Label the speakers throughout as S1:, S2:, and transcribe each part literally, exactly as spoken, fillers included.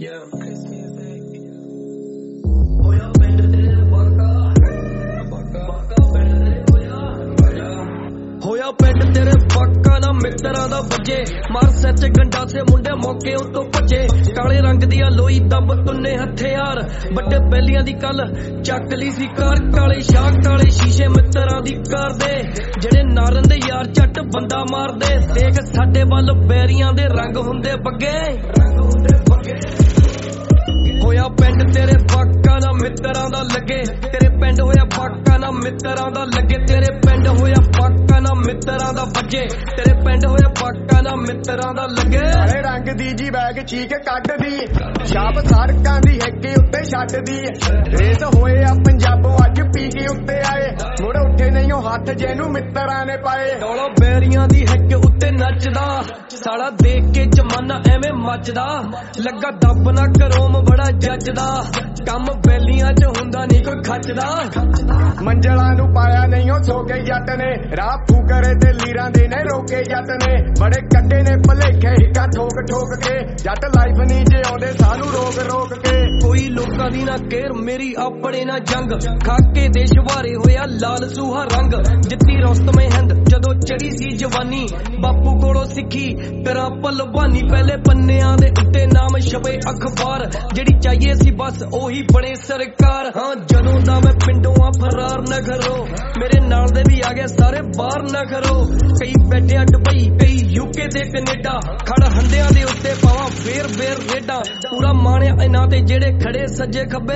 S1: ਹੋਇਆ ਪਿੰਡ ਤੇਰੇ ਫਾਕਾ ਨਾ ਮਿੱਤਰਾਂ ਦਾ ਵੱਜੇ ਮਾਰ ਸੱਚ ਗੰਡਾ ਸੇ ਮੁੰਡੇ ਮੌਕੇ ਉਤੋਂ ਭੱਜੇ ਕਾਲੇ ਰੰਗ ਦੀਆਂ ਲੋਈ ਦੱਬ ਤੁੰਨੇ ਹਥਿਆਰ ਵੱਡੇ ਬੈਲੀਆਂ ਦੀ ਕੱਲ ਚੱਕ ਲਈ ਸੀ ਕਾਰ ਕਾਲੇ ਸ਼ਾਹ ਕਾਲੇ ਸ਼ੀਸ਼ੇ ਮਿੱਤਰਾਂ ਦੀ ਕਾਰ ਦੇ ਜਿਹੜੇ ਨਾਰਨ ਦੇ ਯਾਰ ਝੱਟ ਬੰਦਾ ਮਾਰਦੇ ਦੇਖ ਸਾਡੇ ਵੱਲ ਬੈਰੀਆਂ ਦੇ ਰੰਗ ਹੁੰਦੇ ਬੱਗੇ ਰੰਗ ਹੁੰਦੇ ਬੱਗੇ ਹੋਇਆ ਪਿੰਡ ਤੇਰੇ ਫਾਕਾ ਨਾ ਮਿੱਤਰਾਂ ਦਾ ਲੱਗੇ ਤੇਰੇ ਪਿੰਡ ਹੋਇਆ ਫਾਕਾ ਨਾ ਮਿੱਤਰਾਂ ਦਾ ਲੱਗੇ ਤੇਰੇ ਪਿੰਡ ਹੋਇਆ ਫਾਕਾ ਨਾ ਮਿੱਤਰਾਂ ਦਾ ਵੱਜੇ ਤੇਰੇ ਪਿੰਡ ਹੋਇਆ ਫਾਕਾ ਨਾ ਮਿੱਤਰਾਂ ਦਾ ਲੱਗੇ
S2: ਕਾਲੇ ਰੰਗ ਦੀ ਜੀ ਬੈਗ ਚੀਕ ਕੱਢਦੀ ਛਾਪ ਸੜਕਾਂ ਦੀ ਹੈਕੇ ਉੱਤੇ ਛੱਡਦੀ ਰੇਸ ਹੋਏ ਆ ਪੰਜਾਬੋਂ ਅੱਜ ਪੀ ਕੇ ਉੱਤੇ ਆਏ ਮੁੜ ਉੱਠੇ ਨਹੀਂ ਉਹ ਹੱਥ ਜਿਹਨੂੰ ਮਿੱਤਰਾਂ ਨੇ ਪਾਏ
S1: ਡੋਲੋ ਬੈਰੀਆਂ ਦੀ ਹੈਕੇ ਉੱਤੇ ਨੱਚਦਾ ਸਾਲਾ ਦੇਖ ਕੇ ਜਮਾਨਾ ਐਵੇਂ ਮੱਚਦਾ ਲੱਗਾ ਦੱਬ ਨਾ ਕਰੋਮ ਬੜਾ ਜੱਜਦਾ ਕੰਮ ਬੈਲੀਆਂ ਚ ਹੁੰਦਾ ਨਹੀਂ ਕੋਈ ਖੱਚਦਾ
S2: ਮੰਜ਼ਲਾਂ ਨੂੰ ਪਾਇਆ ਨਹੀਂ ਉਹ ਸੋਕੇ ਜੱਟ ਨੇ ਰਾਹ ਫੂਕਰੇ ਤੇ ਲੀਰਾਂ ਦੇ ਨੇ ਰੋਕੇ ਜੱਟ ਨੇ ਬੜੇ ਕੱਟੇ ਨੇ ਭਲੇਖੇ ਹਿੱਕਾਂ ਠੋਕ ਠੋਕ ਕੇ ਜੱਟ ਲਾਈਫ ਨਹੀਂ ਜਿਉਂਦੇ ਸਾਨੂੰ ਰੋਕ ਰੋਕ ਕੇ
S1: ਕੋਈ ਲੋਕਾਂ ਦੀ ਨਾ ਕੇਰ ਮੇਰੀ ਆਪਣੇ ਨਾ ਜੰਗ ਖਾਕੇ ਦੇਸ਼ ਵਾਰੇ ਹੋਇਆ ਲਾਲ ਸੂਹਾ ਰੰਗ ਜਿੱਤੀ ਰੁਸਤਮੇ ਹਿੰਦ ਜਦੋਂ ਚੜੀ ਸੀ ਜਵਾਨੀ ਬਾਪੂ ਕੋਲੋਂ ਸਿੱਖੀ ਤੇਰਾ ਭਲਵਾਨੀ ਪਹਿਲੇ ਪੰਨਿਆਂ ਦੇ ਉੱਤੇ ਨਾਮ ਛਪੇ ਅਖਬਾਰ ਜਿਹੜੀ ਚਾਹੀਏ ਸੀ ਬਸ ਉਹੀ ਬਣੇ ਸਰਕਾਰ ਹਾਂ ਜਦੋਂ ਦਾ ਮੈਂ ਪਿੰਡੋਂ ਆ ਫਰਾਰ ਨਾ ਕਰੋ ਮੇਰੇ ਨਾਲ ਦੇ ਵੀ ਆ ਗਏ ਸਾਰੇ ਬਾਹਰ ਨਾ ਕਰੋ ਕਈ ਬੈਠਿਆ ਦੁਬਈ ਕਈ ਯੂਕੇ ਤੇ ਕੈਨੇਡਾ ਖੜ ਹੰਦਿਆਂ ਦੇ ਉੱਤੇ ਪਾਵਾਂ ਫੇਰ ਫੇਰ ਰੇਡਾਂ ਪੂਰਾ ਮਾਣਿਆ ਇਹਨਾਂ ਤੇ ਜਿਹੜੇ ਖੜੇ ਸੱਜੇ ਖੱਬੇ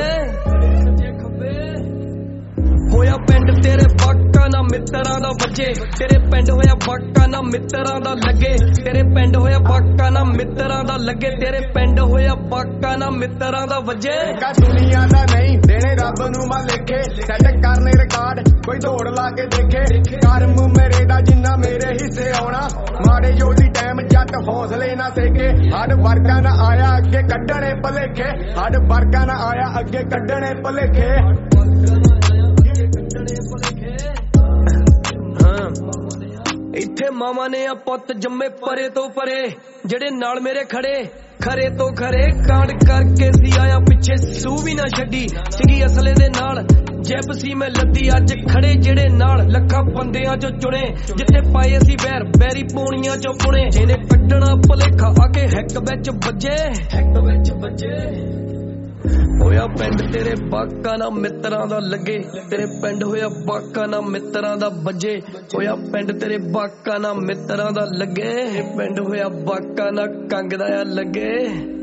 S1: ਹੋਇਆ ਪਿੰਡ ਤੇਰੇ ਫਾਕਾ ਨਾ ਮਿੱਤਰਾਂ ਦਾ ਵੱਜੇ ਤੇਰੇ ਪਿੰਡ ਹੋਇਆ ਫਾਕਾ ਨਾ ਮਿੱਤਰਾਂ ਦਾ ਲੱਗੇ ਤੇਰੇ ਪਿੰਡ ਹੋਇਆ ਫਾਕਾ ਨਾ ਮਿੱਤਰਾਂ ਦਾ ਲੱਗੇ ਤੇਰੇ ਪਿੰਡ ਹੋਇਆ ਫਾਕਾ ਨਾ ਮਿੱਤਰਾਂ ਦਾ ਵੱਜੇ
S2: ਕਾ ਦੁਨੀਆ ਦਾ ਨਹੀਂ ਦੇਣੇ ਰੱਬ ਨੂੰ ਮਾ ਲੇਖੇ ਸੈੱਟ ਕਰਨੇ ਰਿਕਾਰਡ ਕੋਈ ਦੌੜ ਲਾ ਕੇ ਦੇਖੇ ਕਰਮ ਮੇਰੇ ਦਾ ਜਿੰਨਾ ਮੇਰੇ ਹਿੱਸੇ ਆਉਣਾ ਮਾੜੇ ਜੋਦੀ ਟਾਈਮ ਜੱਟ ਹੌਸਲੇ ਨਾ ਸੇਕੇ ਹੱਡ ਵਰਗਾ ਨਾ ਆਇਆ ਅੱਗੇ ਕੱਢਣੇ ਭਲੇਖੇ ਹੱਡ ਵਰਗਾ ਨਾ ਆਇਆ ਅੱਗੇ ਕੱਢਣੇ ਭਲੇਖੇ
S1: ਇੱਥੇ ਮਾਵਾਂ ਨੇ ਆ ਪੁੱਤ ਜੰਮੇ ਪਰੇ ਤੋਂ ਪਰੇ ਜਿਹੜੇ ਨਾਲ ਮੇਰੇ ਖੜੇ ਖਰੇ ਤੋਂ ਖਰੇ ਕਾਂਡ ਕਰਕੇ ਸੀ ਆਇਆ ਪਿੱਛੇ ਸੂ ਵੀ ਨਾ ਛੱਡੀ ਸੀਗੀ ਅਸਲੇ ਦੇ ਨਾਲ ਜੈਬ ਸੀ ਮੈਂ ਲੱਦੀ ਅੱਜ ਖੜੇ ਜਿਹੜੇ ਨਾਲ ਲੱਖਾਂ ਬੰਦਿਆਂ ਚੋਂ ਚੁਣੇ ਜਿੱਥੇ ਪਾਏ ਸੀ ਬੈਰ ਬੈਰੀ ਪੌਣੀਆਂ ਚੋਂ ਪੁਣੇ ਜਿਹਨੇ ਕੱਢਣਾ ਭਲੇਖਾ ਆ ਕੇ ਹੈਕ ਵਿੱਚ ਵੱਜੇ ਹੈਕ ਵਿੱਚ ਵੱਜੇ ਹੋਇਆ ਪਿੰਡ ਤੇਰੇ ਫਾਕਾ ਨਾ ਮਿੱਤਰਾਂ ਦਾ ਲੱਗੇ ਤੇਰੇ ਪਿੰਡ ਹੋਇਆ ਫਾਕਾ ਨਾ ਮਿੱਤਰਾਂ ਦਾ ਵੱਜੇ ਹੋਇਆ ਪਿੰਡ ਤੇਰੇ ਫਾਕਾ ਨਾ ਮਿੱਤਰਾਂ ਦਾ ਲੱਗੇ ਪਿੰਡ ਹੋਇਆ ਫਾਕਾ ਨਾ ਕੰਗ ਦਾ ਲੱਗੇ।